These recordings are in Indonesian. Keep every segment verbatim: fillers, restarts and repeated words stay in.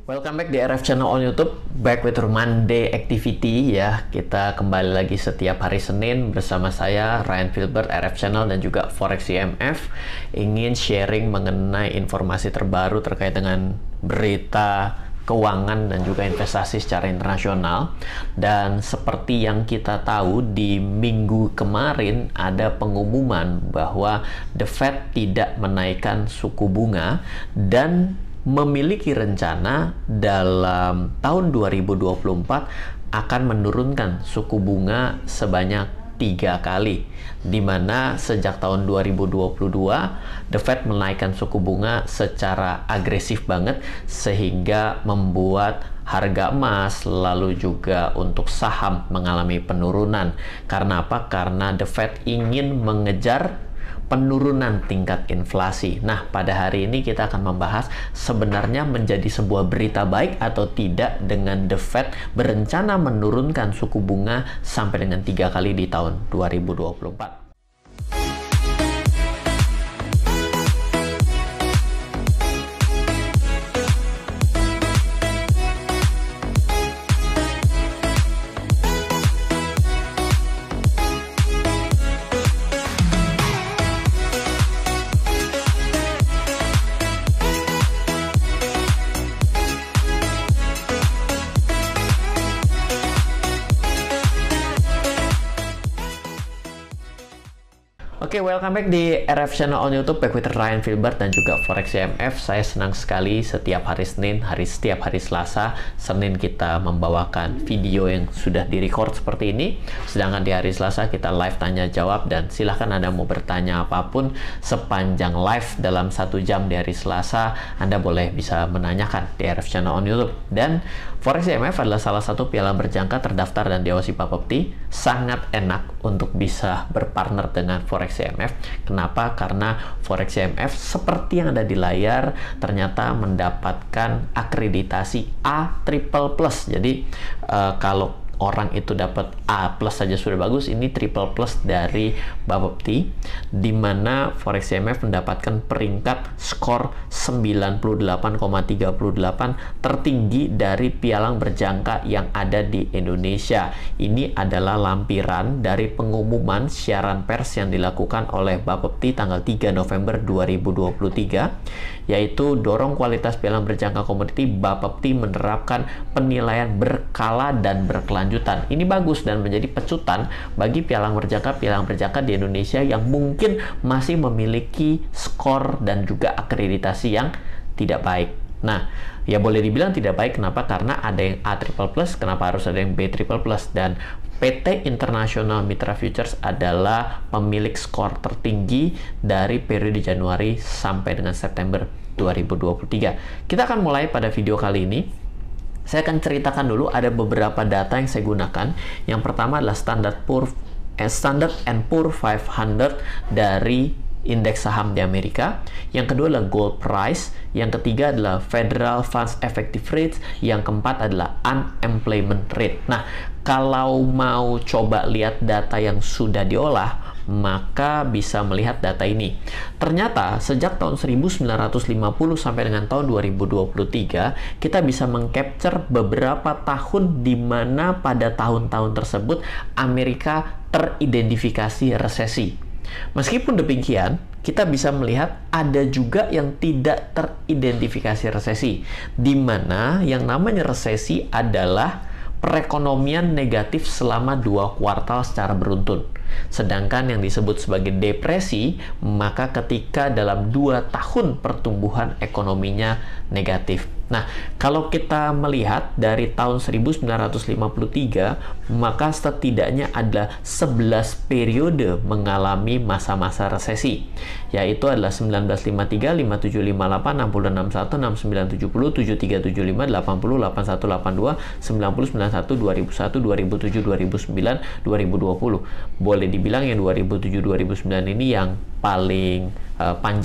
Welcome back di R F Channel on YouTube, back with Monday Activity ya. Kita kembali lagi setiap hari Senin bersama saya Ryan Filbert, R F Channel dan juga Forex I M F. Ingin sharing mengenai informasi terbaru terkait dengan berita keuangan dan juga investasi secara internasional. Dan seperti yang kita tahu, di minggu kemarin ada pengumuman bahwa The Fed tidak menaikkan suku bunga dan memiliki rencana dalam tahun dua ribu dua puluh empat akan menurunkan suku bunga sebanyak tiga kali, di mana sejak tahun dua ribu dua puluh dua The Fed menaikkan suku bunga secara agresif banget sehingga membuat harga emas lalu juga untuk saham mengalami penurunan. Karena apa? Karena The Fed ingin mengejar penurunan tingkat inflasi. Nah, pada hari ini kita akan membahas sebenarnya menjadi sebuah berita baik atau tidak dengan The Fed berencana menurunkan suku bunga sampai dengan tiga kali di tahun dua ribu dua puluh empat. Oke, okay, welcome back di R F Channel on YouTube, back with Ryan Filbert dan juga Forex I M F. Saya senang sekali setiap hari Senin, hari setiap hari Selasa, Senin kita membawakan video yang sudah direcord seperti ini. Sedangkan di hari Selasa kita live tanya jawab, dan silahkan Anda mau bertanya apapun sepanjang live dalam satu jam di hari Selasa, Anda boleh bisa menanyakan di R F Channel on YouTube. Dan Forex I M F adalah salah satu pialang berjangka terdaftar dan diawasi Bapepti. Sangat enak untuk bisa berpartner dengan Forex I M F. Kenapa? Karena Forex I M F seperti yang ada di layar ternyata mendapatkan akreditasi A triple plus. Jadi uh, kalau orang itu dapat A plus saja sudah bagus, ini triple plus dari Bapepti, di mana Forex I M F mendapatkan peringkat skor sembilan puluh delapan koma tiga delapan, tertinggi dari pialang berjangka yang ada di Indonesia. Ini adalah lampiran dari pengumuman siaran pers yang dilakukan oleh Bapepti tanggal tiga November dua ribu dua puluh tiga, yaitu dorong kualitas pialang berjangka komoditi. Bapepti menerapkan penilaian berkala dan berkelanjutan. Ini bagus dan menjadi pecutan bagi pialang berjangka pialang berjangka di Indonesia yang mungkin masih memiliki skor dan juga akreditasi yang tidak baik. Nah, ya boleh dibilang tidak baik. Kenapa? Karena ada yang A triple plus, kenapa harus ada yang B triple plus? Dan P T International Mitra Futures adalah pemilik skor tertinggi dari periode Januari sampai dengan September dua ribu dua puluh tiga. Kita akan mulai pada video kali ini. Saya akan ceritakan dulu ada beberapa data yang saya gunakan. Yang pertama adalah Standard Poor, eh, Standard and Poor lima ratus dari indeks saham di Amerika. Yang kedua adalah gold price. Yang ketiga adalah Federal Funds Effective Rate. Yang keempat adalah unemployment rate. Nah, kalau mau coba lihat data yang sudah diolah, maka bisa melihat data ini. Ternyata sejak tahun seribu sembilan ratus lima puluh sampai dengan tahun dua ribu dua puluh tiga, kita bisa mengcapture beberapa tahun di mana pada tahun-tahun tersebut Amerika teridentifikasi resesi. Meskipun demikian, kita bisa melihat ada juga yang tidak teridentifikasi resesi, di mana yang namanya resesi adalah perekonomian negatif selama dua kuartal secara beruntun. Sedangkan yang disebut sebagai depresi, maka ketika dalam dua tahun pertumbuhan ekonominya negatif. Nah, kalau kita melihat dari tahun seribu sembilan ratus lima puluh tiga, maka setidaknya ada sebelas periode mengalami masa-masa resesi, yaitu adalah seribu sembilan ratus lima puluh tiga, lima puluh tujuh, lima puluh delapan, enam puluh enam satu, enam puluh sembilan tujuh puluh, tujuh puluh tiga tujuh puluh lima, delapan puluh, delapan puluh satu delapan puluh dua, sembilan puluh sembilan puluh satu, dua ribu satu, dua ribu tujuh, dua ribu sembilan, dua ribu dua puluh. Boleh dibilang yang dua ribu tujuh dua ribu sembilan ini yang paling uh, panjang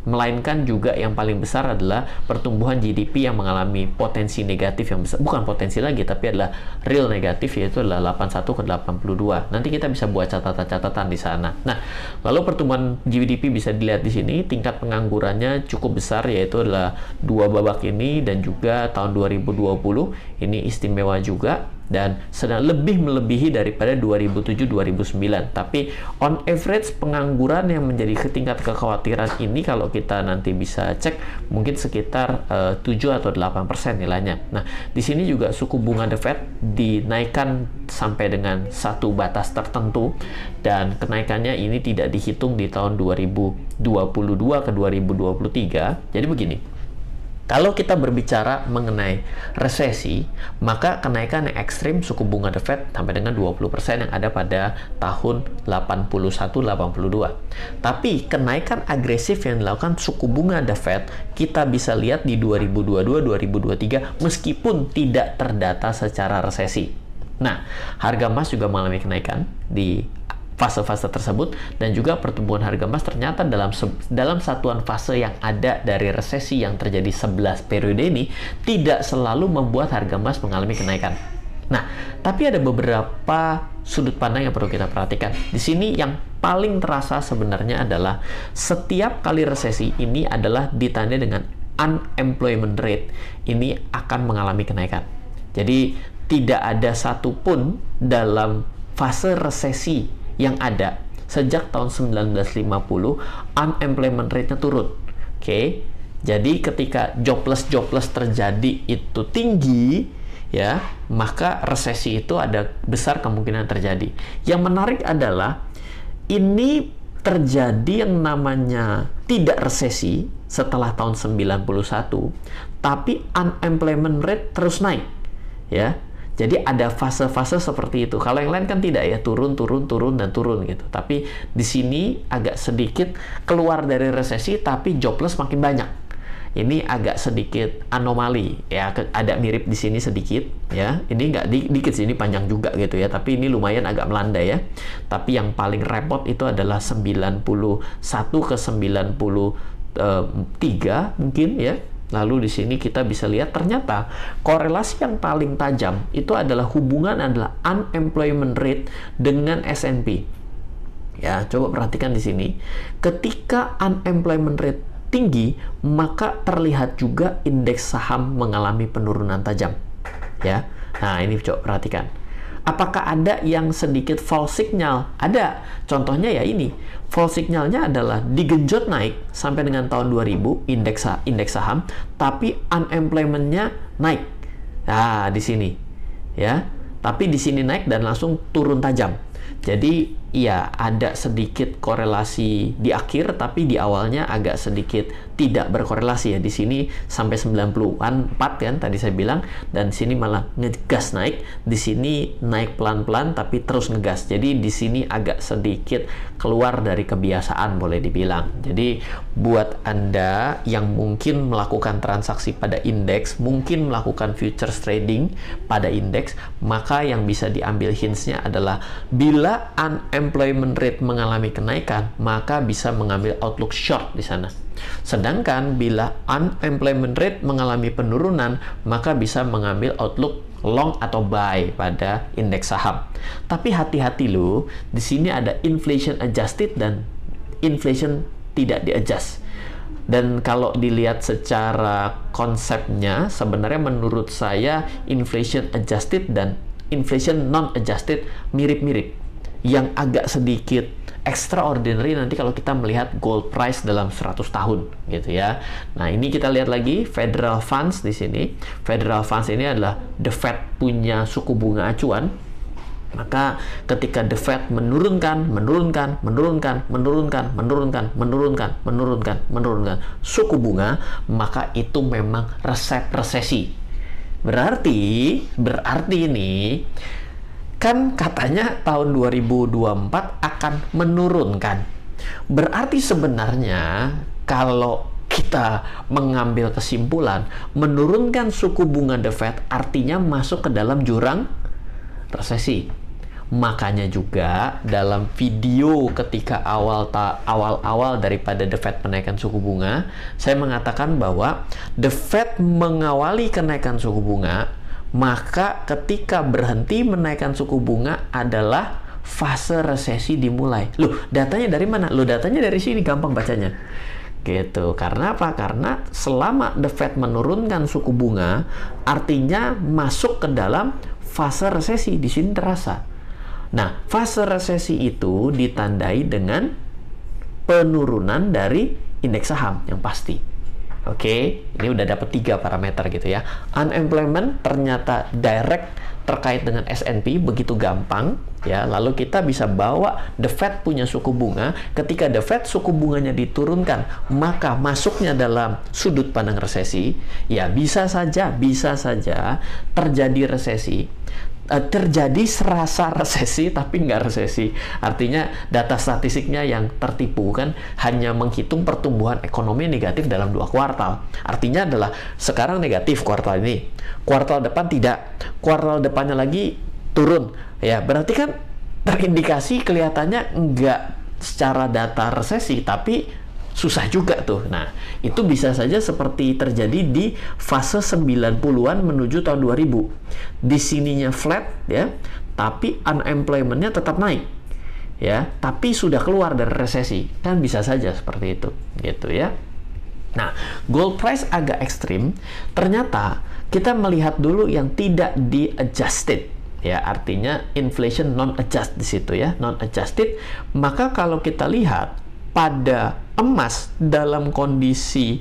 melainkan juga yang paling besar adalah pertumbuhan G D P yang mengalami potensi negatif yang besar, bukan potensi lagi tapi adalah real negatif, yaitu adalah delapan puluh satu ke delapan puluh dua. Nanti kita bisa buat catatan-catatan di sana. Nah, lalu pertumbuhan G D P bisa dilihat di sini, tingkat penganggurannya cukup besar, yaitu adalah dua babak ini, dan juga tahun dua ribu dua puluh ini istimewa juga, dan sedang lebih melebihi daripada dua ribu tujuh dua ribu sembilan. Tapi on average pengangguran yang menjadi tingkat kekhawatiran ini kalau kita nanti bisa cek mungkin sekitar uh, tujuh atau delapan persen nilainya. Nah, di sini juga suku bunga The Fed dinaikkan sampai dengan satu batas tertentu, dan kenaikannya ini tidak dihitung di tahun dua ribu dua puluh dua ke dua ribu dua puluh tiga. Jadi begini, kalau kita berbicara mengenai resesi, maka kenaikan yang ekstrim suku bunga The Fed sampai dengan dua puluh persen yang ada pada tahun delapan puluh satu delapan puluh dua. Tapi kenaikan agresif yang dilakukan suku bunga The Fed kita bisa lihat di dua ribu dua puluh dua dua ribu dua puluh tiga meskipun tidak terdata secara resesi. Nah, harga emas juga mengalami kenaikan di fase-fase tersebut, dan juga pertumbuhan harga emas ternyata dalam dalam satuan fase yang ada dari resesi yang terjadi sebelas periode ini tidak selalu membuat harga emas mengalami kenaikan. Nah, tapi ada beberapa sudut pandang yang perlu kita perhatikan. Di sini yang paling terasa sebenarnya adalah setiap kali resesi ini adalah ditandai dengan unemployment rate ini akan mengalami kenaikan. Jadi tidak ada satupun dalam fase resesi yang ada sejak tahun sembilan belas lima puluh unemployment rate-nya turun. Oke. Okay? Jadi ketika jobless jobless terjadi itu tinggi, ya, maka resesi itu ada besar kemungkinan terjadi. Yang menarik adalah ini terjadi yang namanya tidak resesi setelah tahun sembilan puluh satu, tapi unemployment rate terus naik, ya. Jadi ada fase-fase seperti itu. Kalau yang lain kan tidak, ya, turun, turun, turun, dan turun gitu. Tapi di sini agak sedikit keluar dari resesi, tapi jobless makin banyak. Ini agak sedikit anomali, ya, ada mirip di sini sedikit, ya. Ini nggak di, dikit sih, ini panjang juga gitu ya. Tapi ini lumayan agak melandai ya. Tapi yang paling repot itu adalah sembilan puluh satu ke sembilan puluh tiga mungkin ya. Lalu di sini kita bisa lihat ternyata korelasi yang paling tajam itu adalah hubungan adalah unemployment rate dengan S and P. Ya, coba perhatikan di sini. Ketika unemployment rate tinggi, maka terlihat juga indeks saham mengalami penurunan tajam. Ya. Nah, ini coba perhatikan. Apakah ada yang sedikit false signal? Ada. Contohnya ya ini. False signalnya adalah digenjot naik sampai dengan tahun dua ribu indeks indeks saham, tapi unemployment-nya naik. Nah, di sini. Ya. Tapi di sini naik dan langsung turun tajam. Jadi, ya ada sedikit korelasi di akhir, tapi di awalnya agak sedikit tidak berkorelasi ya. Di sini sampai sembilan puluh empat kan tadi saya bilang, dan di sini malah ngegas naik, di sini naik pelan-pelan tapi terus ngegas. Jadi di sini agak sedikit keluar dari kebiasaan boleh dibilang. Jadi buat Anda yang mungkin melakukan transaksi pada indeks, mungkin melakukan futures trading pada indeks, maka yang bisa diambil hints-nya adalah bila unemployment rate mengalami kenaikan, maka bisa mengambil outlook short di sana. Sedangkan bila unemployment rate mengalami penurunan, maka bisa mengambil outlook long atau buy pada indeks saham. Tapi hati-hati loh, di sini ada inflation adjusted dan inflation tidak di-adjust. Dan kalau dilihat secara konsepnya, sebenarnya menurut saya inflation adjusted dan inflation non-adjusted mirip-mirip. Yang agak sedikit extraordinary nanti kalau kita melihat gold price dalam seratus tahun gitu ya. Nah, ini kita lihat lagi Federal Funds di sini. Federal Funds ini adalah The Fed punya suku bunga acuan. Maka ketika The Fed menurunkan, menurunkan, menurunkan, menurunkan, menurunkan, menurunkan, menurunkan, menurunkan suku bunga, maka itu memang resep resesi. Berarti, berarti ini kan katanya tahun dua ribu dua puluh empat akan menurunkan. Berarti sebenarnya kalau kita mengambil kesimpulan, menurunkan suku bunga The Fed artinya masuk ke dalam jurang resesi. Makanya juga dalam video ketika awal ta awal-awal daripada The Fed menaikkan suku bunga, saya mengatakan bahwa The Fed mengawali kenaikan suku bunga, maka ketika berhenti menaikkan suku bunga adalah fase resesi dimulai. Loh, datanya dari mana? Loh, datanya dari sini, gampang bacanya. Gitu. Karena apa? Karena selama The Fed menurunkan suku bunga, artinya masuk ke dalam fase resesi. Di sini terasa. Nah, fase resesi itu ditandai dengan penurunan dari indeks saham yang pasti. Oke, ini udah dapat tiga parameter gitu ya. Unemployment ternyata direct terkait dengan S and P, begitu gampang ya. Lalu kita bisa bawa The Fed punya suku bunga. Ketika The Fed suku bunganya diturunkan, maka masuknya dalam sudut pandang resesi. Ya, bisa saja, bisa saja terjadi resesi. Terjadi serasa resesi tapi nggak resesi, artinya data statistiknya yang tertipu kan, hanya menghitung pertumbuhan ekonomi negatif dalam dua kuartal. Artinya adalah sekarang negatif kuartal ini, kuartal depan tidak, kuartal depannya lagi turun ya, berarti kan terindikasi kelihatannya nggak secara data resesi, tapi susah juga tuh. Nah, itu bisa saja seperti terjadi di fase sembilan puluhan menuju tahun dua ribu. Di sininya flat ya, tapi unemployment-nya tetap naik. Ya, tapi sudah keluar dari resesi. Kan bisa saja seperti itu, gitu ya. Nah, gold price agak ekstrim. Ternyata kita melihat dulu yang tidak di-adjusted. Ya, artinya inflation non-adjust di situ ya, non-adjusted. Maka kalau kita lihat pada emas dalam kondisi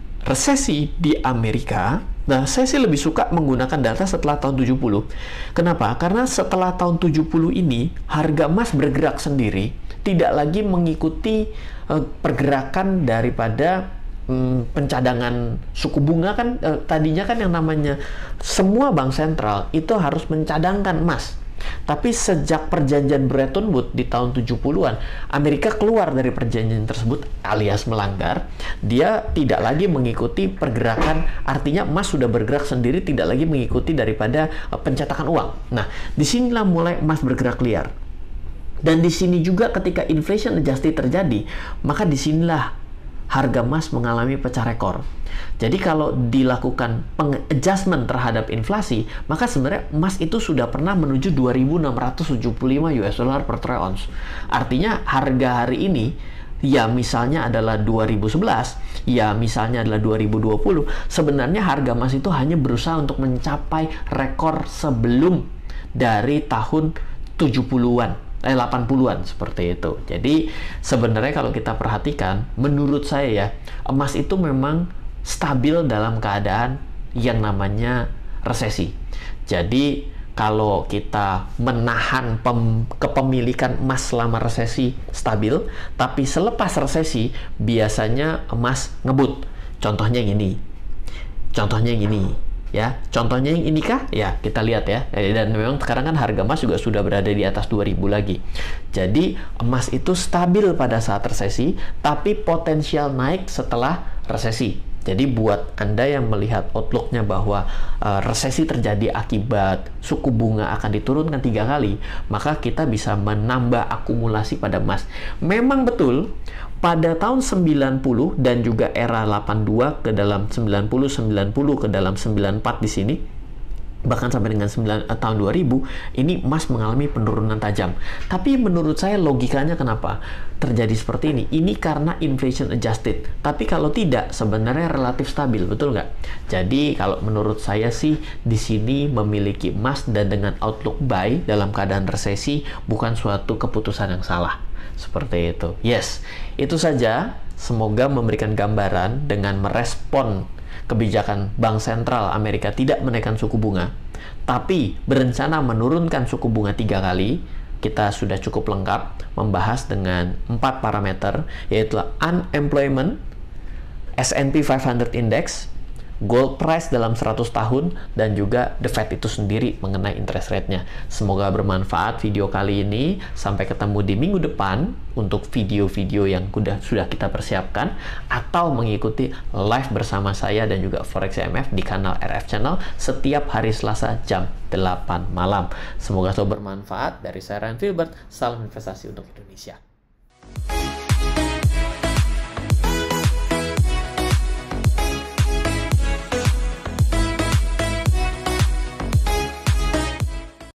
resesi di Amerika, nah saya sih lebih suka menggunakan data setelah tahun tujuh puluh. Kenapa? Karena setelah tahun tujuh puluh ini harga emas bergerak sendiri, tidak lagi mengikuti uh, pergerakan daripada um, pencadangan suku bunga kan. Uh, tadinya kan yang namanya semua bank sentral itu harus mencadangkan emas. Tapi sejak perjanjian Bretton Woods di tahun tujuh puluhan, Amerika keluar dari perjanjian tersebut alias melanggar. Dia tidak lagi mengikuti pergerakan, artinya emas sudah bergerak sendiri, tidak lagi mengikuti daripada pencetakan uang. Nah, disinilah mulai emas bergerak liar. Dan di sini juga ketika inflation adjusted terjadi, maka disinilah harga emas mengalami pecah rekor. Jadi kalau dilakukan peng-adjustment terhadap inflasi, maka sebenarnya emas itu sudah pernah menuju dua ribu enam ratus tujuh puluh lima U S dollar per troy ounce. Artinya harga hari ini ya misalnya adalah dua ribu sebelas, ya misalnya adalah dua ribu dua puluh, sebenarnya harga emas itu hanya berusaha untuk mencapai rekor sebelum dari tahun tujuh puluhan. Eh, delapan puluhan seperti itu. Jadi sebenarnya kalau kita perhatikan, menurut saya ya, emas itu memang stabil dalam keadaan yang namanya resesi. Jadi kalau kita menahan pem kepemilikan emas selama resesi stabil, tapi selepas resesi biasanya emas ngebut. Contohnya gini. Contohnya gini. Ya, contohnya yang ini kah? Ya, kita lihat ya. Dan memang sekarang kan harga emas juga sudah berada di atas dua ribu lagi. Jadi, emas itu stabil pada saat resesi, tapi potensial naik setelah resesi. Jadi, buat Anda yang melihat outlook-nya bahwa uh, resesi terjadi akibat suku bunga akan diturunkan tiga kali, maka kita bisa menambah akumulasi pada emas. Memang betul, pada tahun sembilan puluh dan juga era delapan puluh dua ke dalam sembilan puluh, sembilan puluh ke dalam sembilan puluh empat di sini, bahkan sampai dengan sembilan, eh, tahun dua ribu, ini emas mengalami penurunan tajam. Tapi menurut saya logikanya kenapa terjadi seperti ini? Ini karena inflation adjusted. Tapi kalau tidak, sebenarnya relatif stabil, betul nggak? Jadi kalau menurut saya sih di sini memiliki emas dan dengan outlook buy dalam keadaan resesi bukan suatu keputusan yang salah. Seperti itu. Yes, itu saja. Semoga memberikan gambaran dengan merespon kebijakan Bank Sentral Amerika tidak menaikkan suku bunga, tapi berencana menurunkan suku bunga tiga kali. Kita sudah cukup lengkap membahas dengan empat parameter, yaitu unemployment, S and P lima ratus Index, gold price dalam seratus tahun, dan juga The Fed itu sendiri mengenai interest rate-nya. Semoga bermanfaat video kali ini. Sampai ketemu di minggu depan untuk video-video yang sudah, sudah kita persiapkan, atau mengikuti live bersama saya dan juga Forex M F di kanal R F Channel setiap hari Selasa jam delapan malam. Semoga selalu bermanfaat. Dari saya Ryan Filbert, salam investasi untuk Indonesia.